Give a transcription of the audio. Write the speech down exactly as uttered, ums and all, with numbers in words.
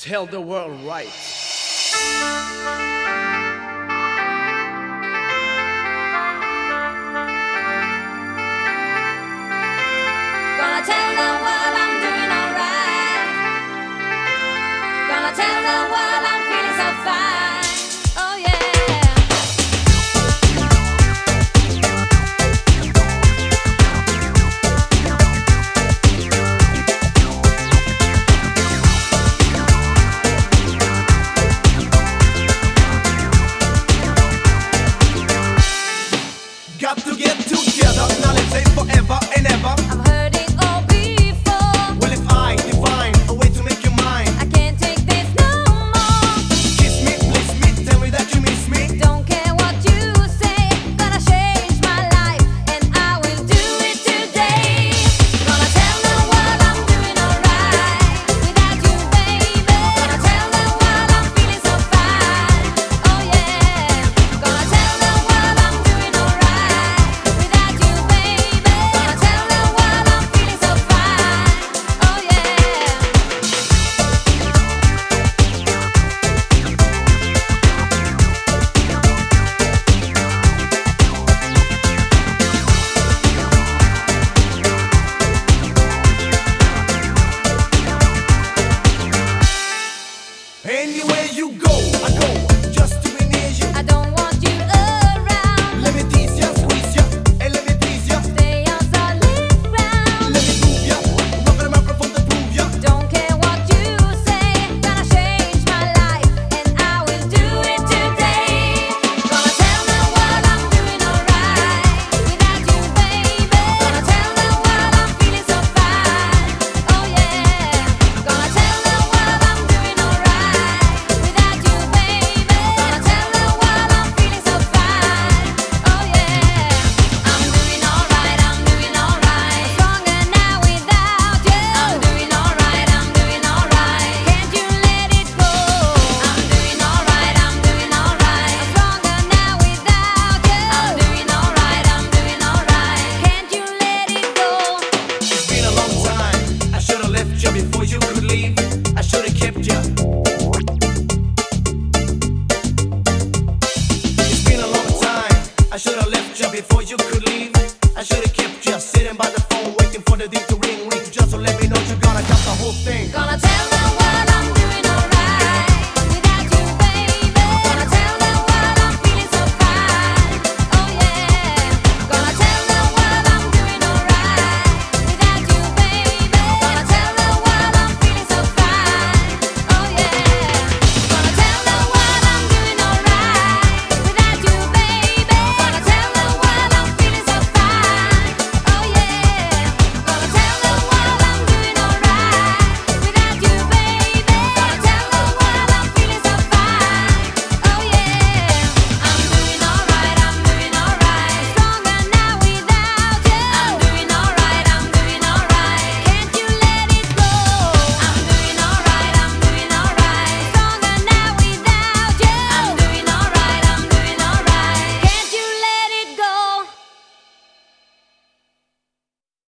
tell the world right. Gonna tell the world I'm doing alright. Gonna tell the world I'm feeling so fine. Oh yeah. Got to get together, now let's say forever and ever. I've heard it all before. Well, if I define a way to make you mine, I can't take this no more. kiss me, kiss me, tell me that you miss me. Don't care what you say. Gonna change my life, and I will do it today. Gonna tell the world I'm doing alright without you, baby. Gonna tell the world I'm feeling so fine. Oh yeah. Gonna tell the world I'm doing alright without you, baby. Gonna tell the world I'm feeling so fine. Oh yeah. Anywhere you go.